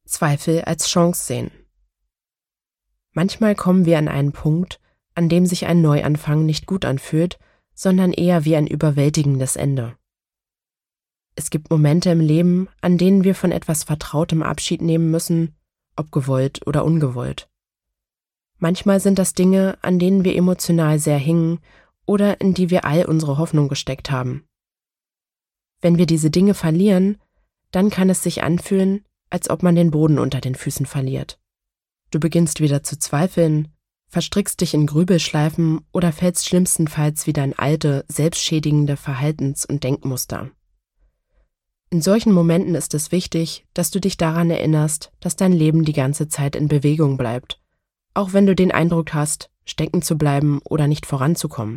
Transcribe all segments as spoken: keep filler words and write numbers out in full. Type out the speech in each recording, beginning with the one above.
Zweifel als Chance sehen. Manchmal kommen wir an einen Punkt, an dem sich ein Neuanfang nicht gut anfühlt, sondern eher wie ein überwältigendes Ende. Es gibt Momente im Leben, an denen wir von etwas Vertrautem Abschied nehmen müssen, ob gewollt oder ungewollt. Manchmal sind das Dinge, an denen wir emotional sehr hingen oder in die wir all unsere Hoffnung gesteckt haben. Wenn wir diese Dinge verlieren, dann kann es sich anfühlen, als ob man den Boden unter den Füßen verliert. Du beginnst wieder zu zweifeln, verstrickst dich in Grübelschleifen oder fällst schlimmstenfalls wieder in alte, selbstschädigende Verhaltens- und Denkmuster. In solchen Momenten ist es wichtig, dass du dich daran erinnerst, dass dein Leben die ganze Zeit in Bewegung bleibt, auch wenn du den Eindruck hast, stecken zu bleiben oder nicht voranzukommen.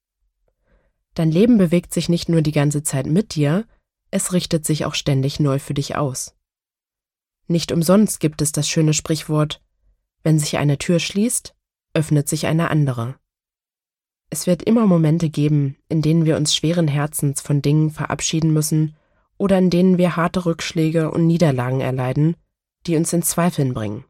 Dein Leben bewegt sich nicht nur die ganze Zeit mit dir, es richtet sich auch ständig neu für dich aus. Nicht umsonst gibt es das schöne Sprichwort: Wenn sich eine Tür schließt, öffnet sich eine andere. Es wird immer Momente geben, in denen wir uns schweren Herzens von Dingen verabschieden müssen oder in denen wir harte Rückschläge und Niederlagen erleiden, die uns in Zweifeln bringen.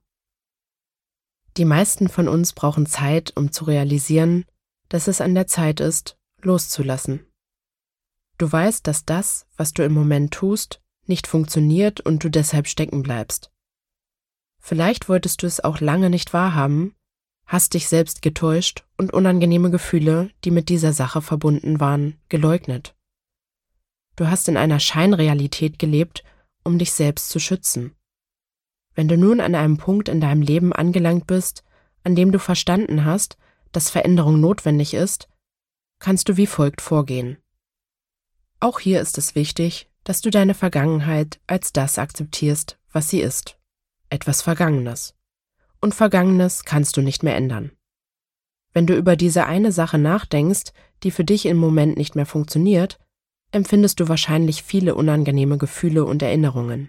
Die meisten von uns brauchen Zeit, um zu realisieren, dass es an der Zeit ist, loszulassen. Du weißt, dass das, was du im Moment tust, nicht funktioniert und du deshalb stecken bleibst. Vielleicht wolltest du es auch lange nicht wahrhaben, hast dich selbst getäuscht und unangenehme Gefühle, die mit dieser Sache verbunden waren, geleugnet. Du hast in einer Scheinrealität gelebt, um dich selbst zu schützen. Wenn du nun an einem Punkt in deinem Leben angelangt bist, an dem du verstanden hast, dass Veränderung notwendig ist, kannst du wie folgt vorgehen. Auch hier ist es wichtig, dass du deine Vergangenheit als das akzeptierst, was sie ist. Etwas Vergangenes. Und Vergangenes kannst du nicht mehr ändern. Wenn du über diese eine Sache nachdenkst, die für dich im Moment nicht mehr funktioniert, empfindest du wahrscheinlich viele unangenehme Gefühle und Erinnerungen.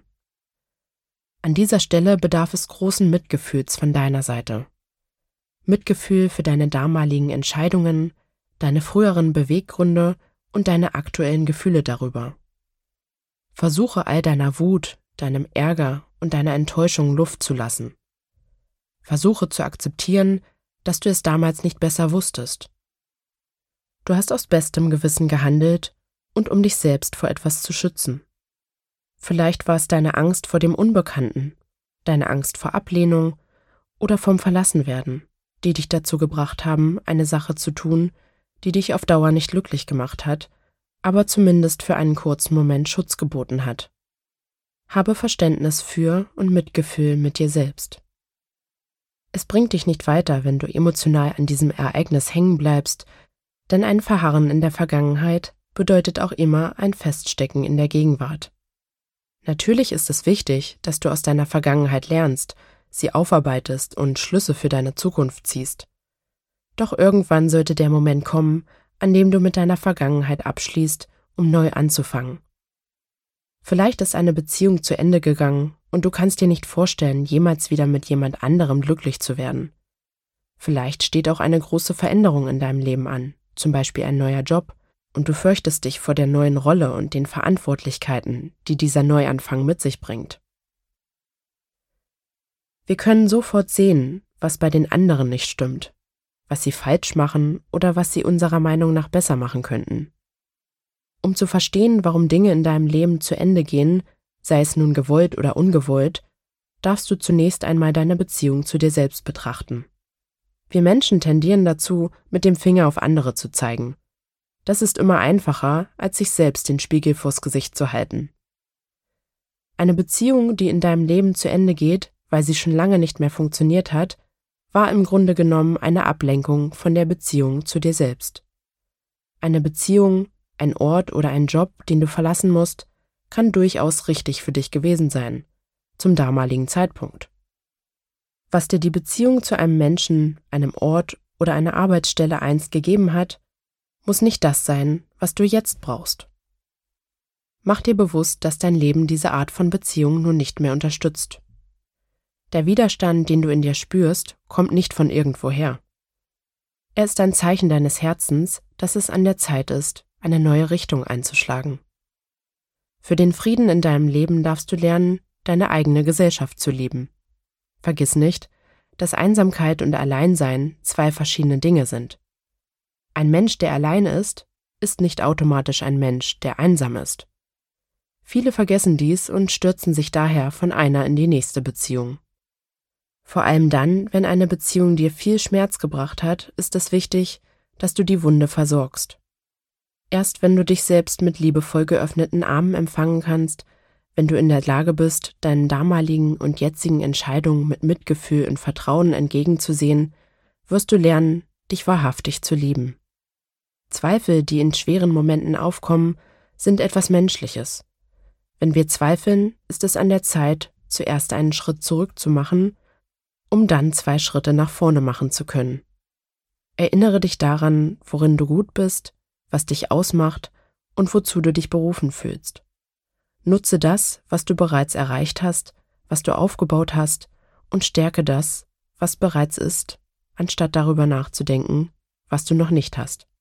An dieser Stelle bedarf es großen Mitgefühls von deiner Seite. Mitgefühl für deine damaligen Entscheidungen, deine früheren Beweggründe und deine aktuellen Gefühle darüber. Versuche all deiner Wut, deinem Ärger und deiner Enttäuschung Luft zu lassen. Versuche zu akzeptieren, dass du es damals nicht besser wusstest. Du hast aus bestem Gewissen gehandelt und um dich selbst vor etwas zu schützen. Vielleicht war es deine Angst vor dem Unbekannten, deine Angst vor Ablehnung oder vom Verlassenwerden, die dich dazu gebracht haben, eine Sache zu tun, die dich auf Dauer nicht glücklich gemacht hat, aber zumindest für einen kurzen Moment Schutz geboten hat. Habe Verständnis für und Mitgefühl mit dir selbst. Es bringt dich nicht weiter, wenn du emotional an diesem Ereignis hängen bleibst, denn ein Verharren in der Vergangenheit bedeutet auch immer ein Feststecken in der Gegenwart. Natürlich ist es wichtig, dass du aus deiner Vergangenheit lernst, sie aufarbeitest und Schlüsse für deine Zukunft ziehst. Doch irgendwann sollte der Moment kommen, an dem du mit deiner Vergangenheit abschließt, um neu anzufangen. Vielleicht ist eine Beziehung zu Ende gegangen und du kannst dir nicht vorstellen, jemals wieder mit jemand anderem glücklich zu werden. Vielleicht steht auch eine große Veränderung in deinem Leben an, zum Beispiel ein neuer Job, und du fürchtest dich vor der neuen Rolle und den Verantwortlichkeiten, die dieser Neuanfang mit sich bringt. Wir können sofort sehen, was bei den anderen nicht stimmt, was sie falsch machen oder was sie unserer Meinung nach besser machen könnten. Um zu verstehen, warum Dinge in deinem Leben zu Ende gehen, sei es nun gewollt oder ungewollt, darfst du zunächst einmal deine Beziehung zu dir selbst betrachten. Wir Menschen tendieren dazu, mit dem Finger auf andere zu zeigen. Das ist immer einfacher, als sich selbst den Spiegel vors Gesicht zu halten. Eine Beziehung, die in deinem Leben zu Ende geht, weil sie schon lange nicht mehr funktioniert hat, war im Grunde genommen eine Ablenkung von der Beziehung zu dir selbst. Eine Beziehung, ein Ort oder ein Job, den du verlassen musst, kann durchaus richtig für dich gewesen sein, zum damaligen Zeitpunkt. Was dir die Beziehung zu einem Menschen, einem Ort oder einer Arbeitsstelle einst gegeben hat, muss nicht das sein, was du jetzt brauchst. Mach dir bewusst, dass dein Leben diese Art von Beziehung nun nicht mehr unterstützt. Der Widerstand, den du in dir spürst, kommt nicht von irgendwoher. Er ist ein Zeichen deines Herzens, dass es an der Zeit ist, eine neue Richtung einzuschlagen. Für den Frieden in deinem Leben darfst du lernen, deine eigene Gesellschaft zu leben. Vergiss nicht, dass Einsamkeit und Alleinsein zwei verschiedene Dinge sind. Ein Mensch, der allein ist, ist nicht automatisch ein Mensch, der einsam ist. Viele vergessen dies und stürzen sich daher von einer in die nächste Beziehung. Vor allem dann, wenn eine Beziehung dir viel Schmerz gebracht hat, ist es wichtig, dass du die Wunde versorgst. Erst wenn du dich selbst mit liebevoll geöffneten Armen empfangen kannst, wenn du in der Lage bist, deinen damaligen und jetzigen Entscheidungen mit Mitgefühl und Vertrauen entgegenzusehen, wirst du lernen, dich wahrhaftig zu lieben. Zweifel, die in schweren Momenten aufkommen, sind etwas Menschliches. Wenn wir zweifeln, ist es an der Zeit, zuerst einen Schritt zurück zu machen, um dann zwei Schritte nach vorne machen zu können. Erinnere dich daran, worin du gut bist, was dich ausmacht und wozu du dich berufen fühlst. Nutze das, was du bereits erreicht hast, was du aufgebaut hast, und stärke das, was bereits ist, anstatt darüber nachzudenken, was du noch nicht hast.